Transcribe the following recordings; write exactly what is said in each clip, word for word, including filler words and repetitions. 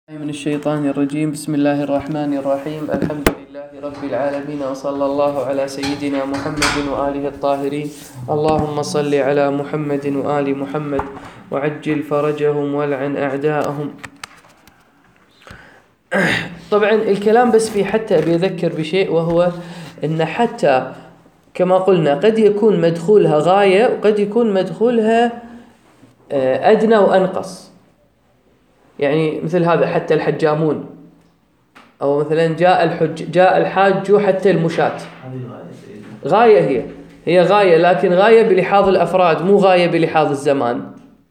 من الشيطان الرجيم. بسم الله الرحمن الرحيم. الحمد لله رب العالمين، وصلى الله على سيدنا محمد وآله الطاهرين. اللهم صل على محمد وآل محمد وعجل فرجهم والعن أعداءهم. طبعا الكلام بس في حتى بيذكر بشيء، وهو أن حتى كما قلنا قد يكون مدخولها غاية وقد يكون مدخولها أدنى وأنقص. يعني مثل هذا حتى الحجامون، أو مثلا جاء الحج جاء الحاج حتى المشاة. غاية هي هي غاية، لكن غاية بلحاظ الأفراد، مو غاية بلحاظ الزمان.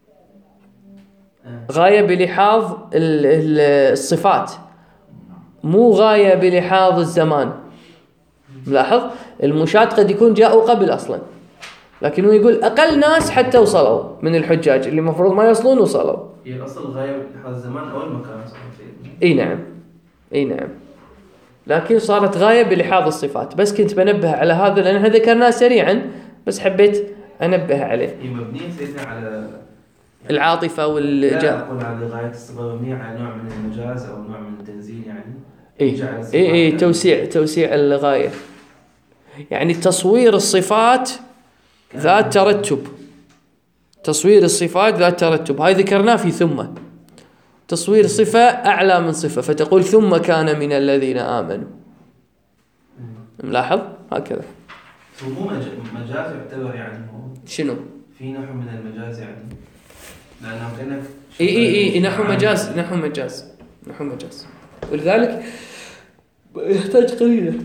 غاية بلحاظ الصفات، مو غاية بلحاظ الزمان. ملاحظ المشاة قد يكون جاءوا قبل أصلا، لكن هو يقول أقل ناس حتى وصلوا من الحجاج اللي المفروض ما يصلون وصلوا. هي الأصل غاية بلحاظ الزمان أو المكان. اي نعم اي نعم لكن صارت غاية بلحاظ الصفات. بس كنت بنبه على هذا لأن احنا ذكرناه سريعا، بس حبيت أنبه عليه. هي مبنية سيدنا على العاطفة والجاء. لا أقول على غاية الصفة، مبنية على نوع من المجاز أو نوع من التنزيل يعني. اي اي اي توسيع توسيع الغاية، يعني تصوير الصفات ذات ترتب. تصوير الصفات ذات ترتب هاي ذكرناه في ثم. تصوير صفة أعلى من صفة، فتقول ثم كان من الذين آمنوا. ملاحظ هكذا. مو مجاز يعتبر يعني هو شنو؟ في نحو من المجاز يعني، لأنه كأنك إي إي إي نحو مجاز نحو مجاز نحو مجاز ولذلك يحتاج قليلة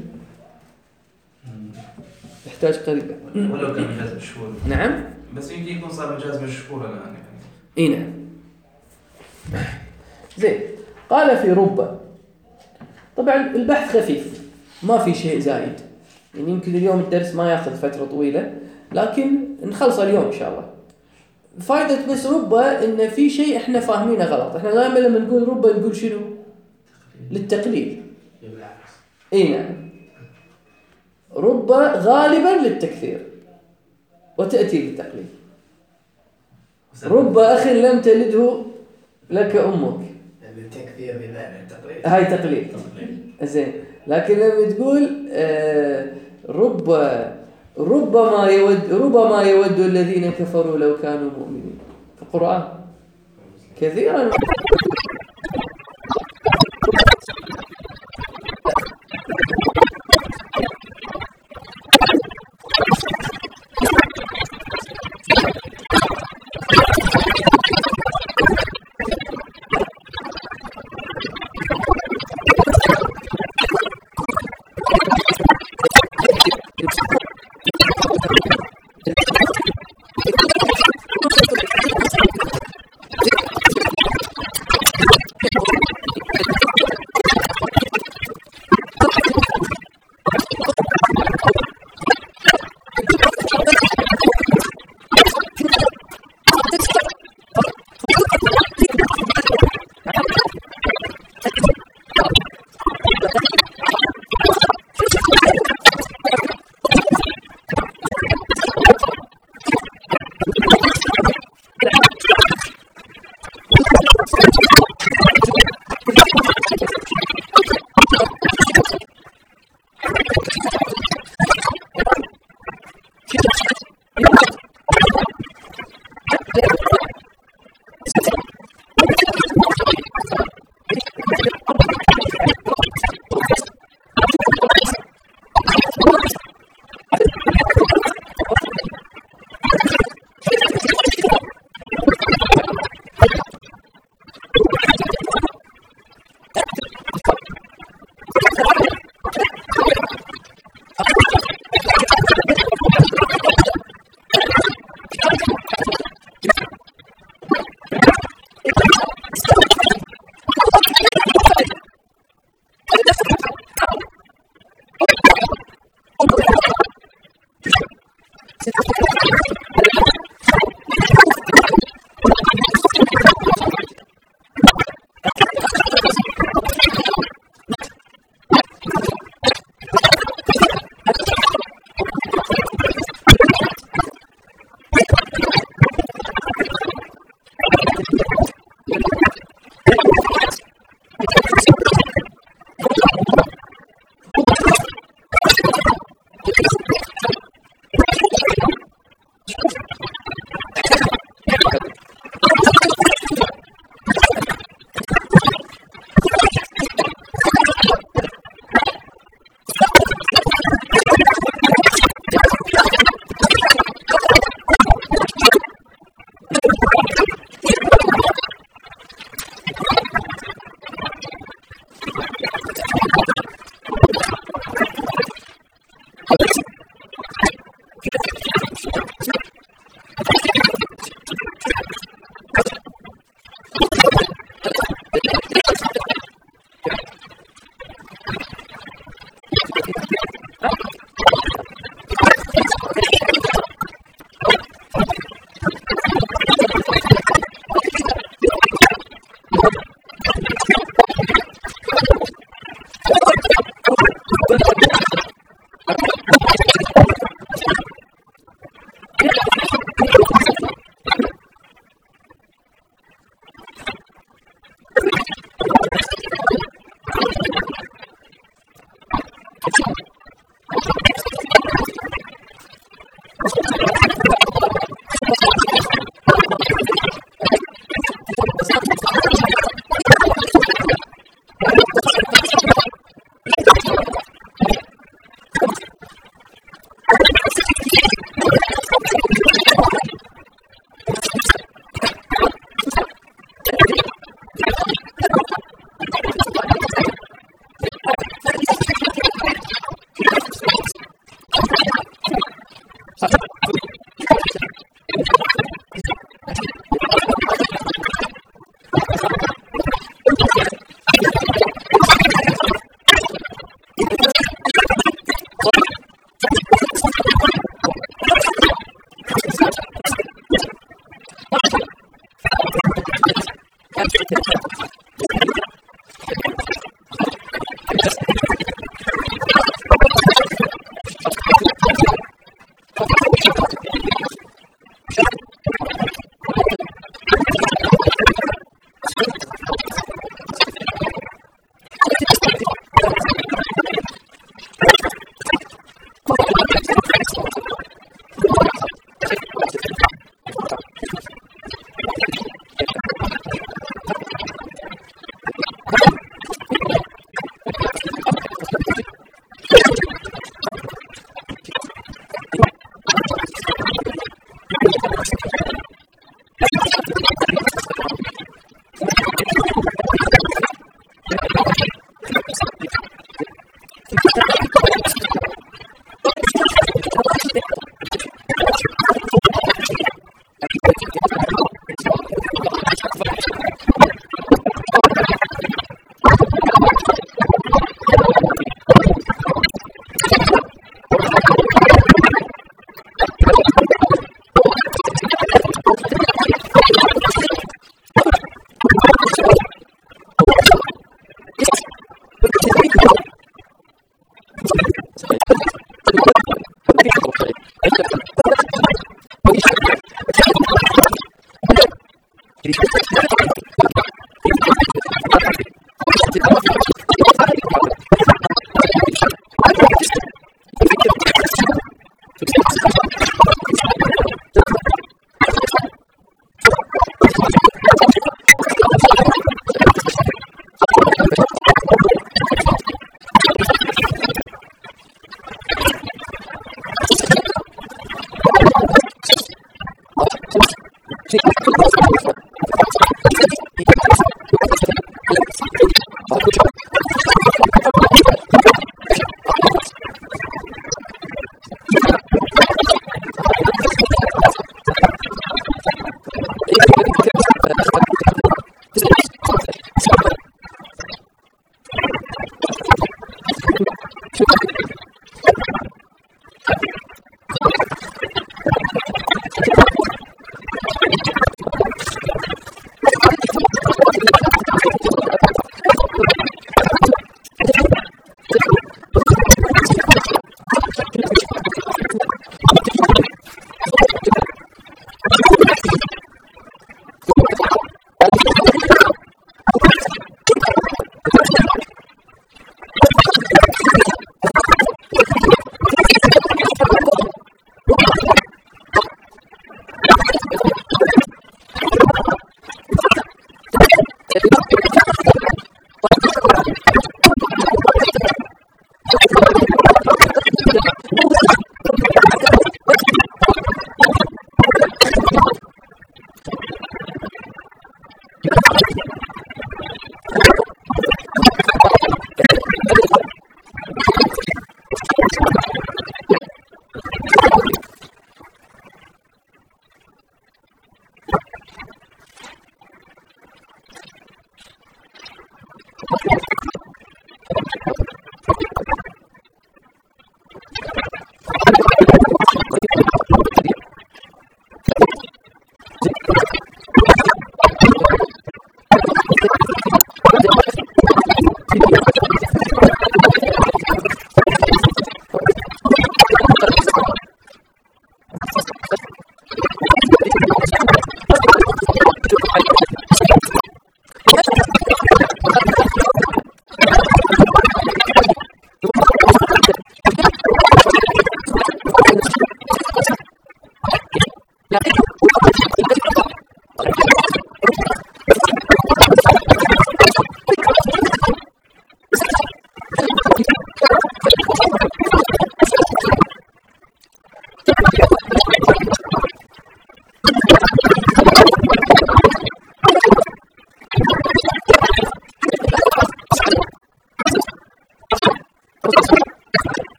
يحتاج قليلة ولو كان مجاز مشهور. نعم، بس يمكن يكون صار مجاز مشهور الآن يعني. إي نعم. زين، قال في رب. طبعا البحث خفيف، ما في شيء زايد، يعني يمكن اليوم الدرس ما ياخذ فترة طويلة، لكن نخلص اليوم إن شاء الله. فائدة بس رب إن في شيء إحنا فاهمينه غلط. إحنا دائما لما نقول رب نقول شنو؟ للتقليل. إي نعم. رب غالبا للتكثير وتأتي للتقليل. رب أخ لم تلده لك أمك، التكثير بمعنى التقليل، هاي تقليل. زين، لكن لما تقول آه رب ربما يود ربما يود الذين كفروا لو كانوا مؤمنين، في القرآن كثيرا. Thank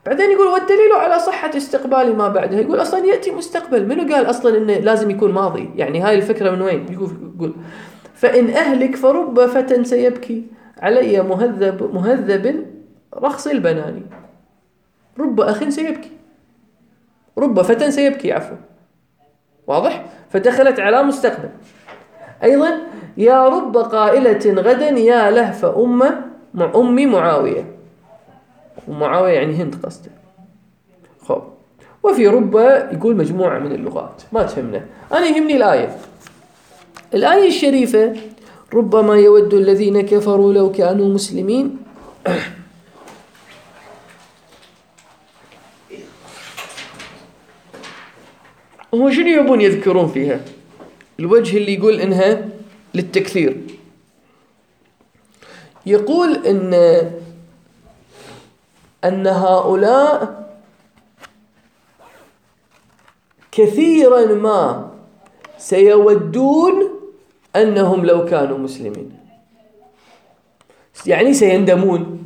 بعدين يقول والدليل على صحة استقبال ما بعدها، يقول أصلا يأتي مستقبل، منو قال أصلا إنه لازم يكون ماضي؟ يعني هاي الفكرة من وين؟ يقول, يقول فإن أهلك فرب فتى سيبكي علي مهذب مهذب رخص البناني. رب أخ سيبكي، رب فتى سيبكي عفوا، واضح؟ فدخلت على مستقبل. أيضا يا رب قائلة غدا يا لهف أم مع أمي معاوية، ومعاوية يعني هند قصده. خب وفي رب يقول مجموعة من اللغات ما تهمنا، أنا يهمني الآية. الآية الشريفة ربما يود الذين كفروا لو كانوا مسلمين. هو شنو يبون يذكرون فيها؟ الوجه اللي يقول إنها للتكثير، يقول إن أن هؤلاء كثيرا ما سيودون أنهم لو كانوا مسلمين، يعني سيندمون.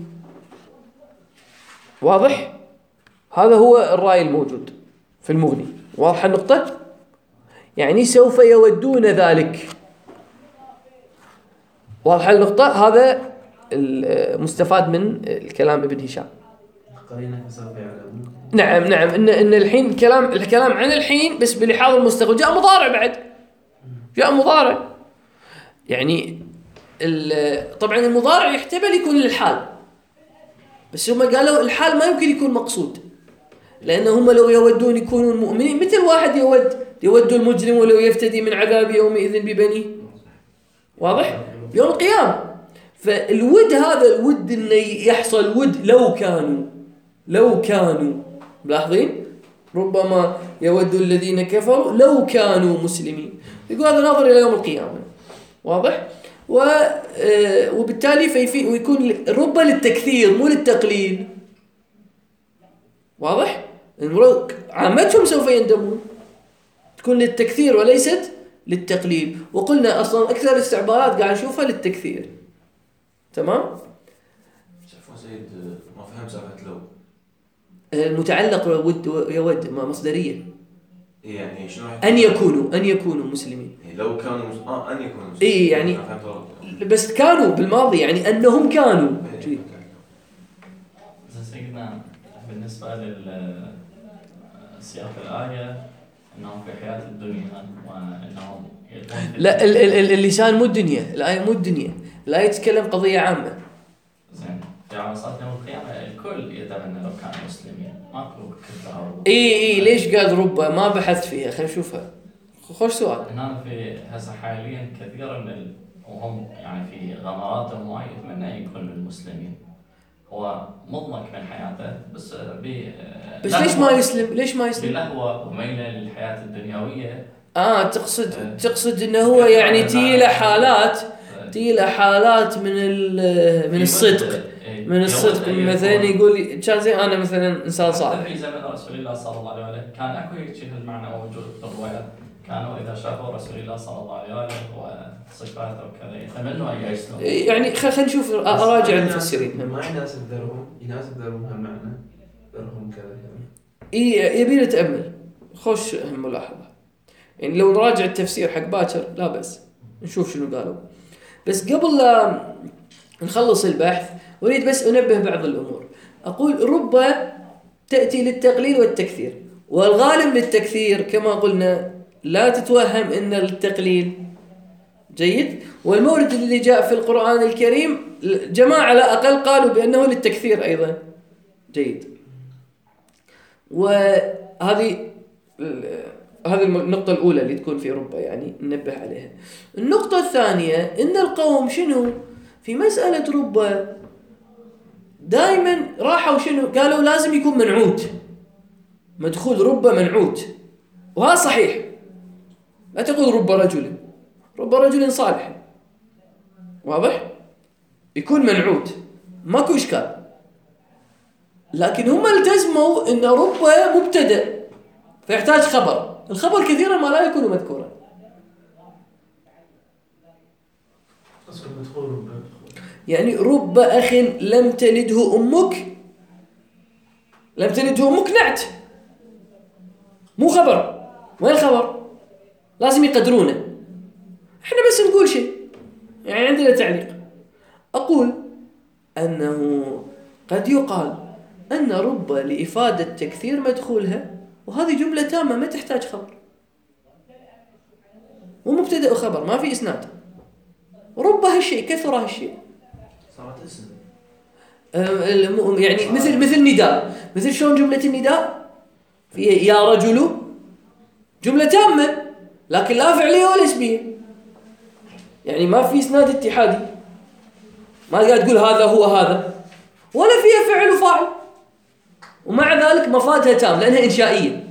واضح؟ هذا هو الرأي الموجود في المغني. واضح النقطة؟ يعني سوف يودون ذلك. واضح النقطة؟ هذا المستفاد من الكلام ابن هشام. قرينة سوف يعلمون. نعم نعم إن إن الحين الكلام الكلام عن الحين بس بلحاظ المستقبل، جاء مضارع بعد، جاء مضارع. يعني طبعا المضارع يحتمل يكون للحال، بس هم قالوا الحال ما يمكن يكون مقصود، لأن هم لو يودون يكونوا المؤمنين مثل واحد يود يود المجرم ولو يفتدي من عذاب يومئذ ببنيه. واضح؟ يوم القيامة. فالود هذا الود إنه يحصل ود لو كانوا لو كانوا ملاحظين؟ ربما يود الذين كفروا لو كانوا مسلمين. يقول هذا ناظر إلى يوم القيامة. واضح؟ وبالتالي فيفي ويكون رب للتكثير مو للتقليل. واضح؟ عامتهم سوف يندمون، تكون للتكثير وليست للتقليل. وقلنا أصلا أكثر الاستعبارات قاعد نشوفها للتكثير. تمام؟ شوفوا سيد ما فهم سالفة لو المتعلق ود يود ما مصدرية، يعني شنو أن يكونوا أن يكونوا مسلمين. لو كانوا مس... آه أن يكونوا مسلمين. إيه يعني بس كانوا بالماضي يعني أنهم كانوا. إيه. سيدنا بالنسبة للسياق الآية أنهم في حياة الدنيا وأنهم لا ال ال اللسان مو الدنيا، الآية مو الدنيا، الآية تتكلم قضية عامة. زين في عرصات يوم القيامة الكل يتمنى لو كانوا مسلمين، ماكو كثرة. إيه إيه ليش قال ربما؟ ما بحثت فيها، خلينا نشوفها. خوش سؤال. هنا في هسه حاليا كثير من ال... وهم يعني في غمراتهم ما يتمنى يكون من المسلمين، هو مضمك من حياته بس ب بس ليش ما يسلم؟ ليش ما يسلم؟ بلهوة وميله للحياة الدنيوية. آه تقصد أه تقصد إنه هو يعني تيله حالات تيله حالات من من الصدق من الصدق مثلا يقول كان زي أنا مثلا إنسان صالح. في زمن رسول الله صلى الله عليه وسلم كان أكو هيك المعنى موجود بالروايات، كانوا إذا شافوا رسول الله صلى الله عليه وسلم وصفاته وكذا يتمنوا أن يسلموا. يعني خلينا نشوف أراجع المفسرين. ما يناسب ذرهم، يناسب ذرهم هالمعنى، ذرهم كذا كذا. إيه يبي نتأمل. خوش ملاحظة. يعني لو نراجع التفسير حق باكر لا بس نشوف شنو قالوا. بس قبل لا نخلص البحث أريد بس أنبه بعض الأمور. أقول رب تأتي للتقليل والتكثير، والغالب للتكثير كما قلنا، لا تتوهم إن التقليل جيد. والمورد اللي جاء في القرآن الكريم جماعة على الأقل قالوا بأنه للتكثير أيضا جيد. وهذه هذه النقطة الأولى اللي تكون في ربع يعني ننبه عليها. النقطة الثانية إن القوم شنو في مسألة ربع دائما راحوا شنو قالوا لازم يكون منعوت، مدخول ربع منعوت، وهذا صحيح. لا تقول رب رجل، رب رجل صالح، واضح يكون منعوت ماكو إشكال. لكن هم التزموا إن رب مبتدأ فيحتاج خبر، الخبر كثيرا ما لا يكون مذكورا. يعني رب أخ لم تلده أمك لم تلد هو مقنعت، مو خبر. وين الخبر؟ لازم يقدرونه. احنا بس نقول شيء، يعني عندنا تعليق. أقول أنه قد يقال أن رب لإفادة تكثير مدخولها، وهذه جملة تامة ما تحتاج خبر، ومبتدأ خبر ما في إسناد. رب هالشيء كثر هالشيء صارت اسم. يعني مثل مثل نداء، مثل شلون جملة النداء في يا رجل جملة تامة لكن لا فعلية ولا اسمية، يعني ما في إسناد اتحادي، ما قاعد تقول هذا هو هذا، ولا فيها فعل وفاعل، ومع ذلك مفادها تام لأنها إنشائية.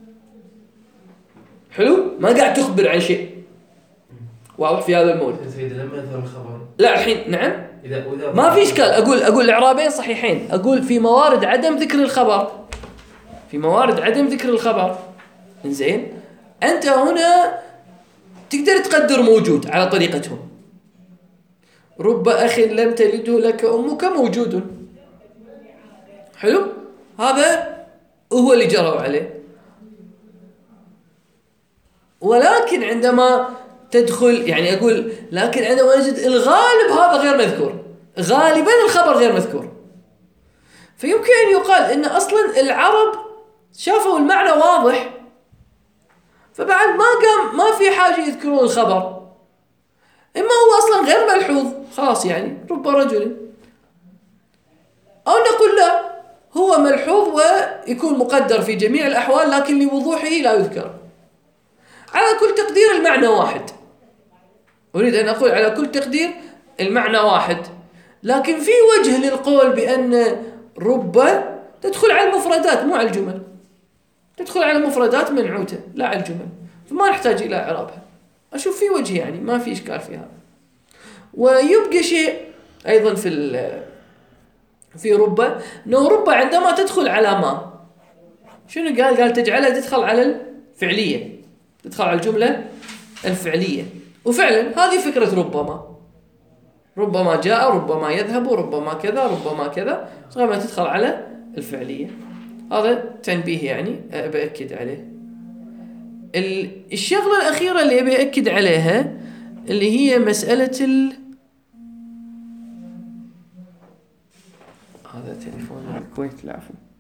حلو، ما قاعد تخبر عن شيء. واضح في هذا الموضوع؟ سيدي لما يظهر الخبر لا الحين نعم إذا إذا ما في إشكال. أقول أقول الإعرابين صحيحين. أقول في موارد عدم ذكر الخبر، في موارد عدم ذكر الخبر. إنزين، أنت هنا تقدر تقدر موجود على طريقتهم. رب أخ لم تلده لك أمك موجود. حلو، هذا هو اللي جروا عليه. ولكن عندما تدخل، يعني أقول لكن عندما نجد الغالب هذا غير مذكور، غالبا الخبر غير مذكور، فيمكن أن يقال إن أصلا العرب شافوا المعنى واضح، فبعد ما قام ما في حاجة يذكرون الخبر، إما هو أصلا غير ملحوظ خلاص، يعني رب رجل، أو نقول لا هو ملحوظ ويكون مقدر في جميع الأحوال لكن لوضوحه لا يذكر. على كل تقدير المعنى واحد، أريد أن أقول على كل تقدير المعنى واحد، لكن في وجه للقول بأن رب تدخل على المفردات مو على الجمل، تدخل على المفردات منعوتة لا على الجمل، فما نحتاج إلى إعرابها. أشوف في وجه، يعني ما في إشكال في هذا. ويبقى شيء أيضا في في رب، أنه رب عندما تدخل على ما شنو قال؟ قال تجعلها تدخل على الفعلية، تدخل على الجملة الفعلية. وفعلا هذه فكرة ربما، ربما جاء، ربما يذهب، ربما كذا، ربما كذا، لغاية تدخل على الفعلية. هذا تنبيه يعني بأكد عليه. الشغلة الأخيرة اللي أبي أكد عليها اللي هي مسألة ال هذا تليفون الكويت، العفو.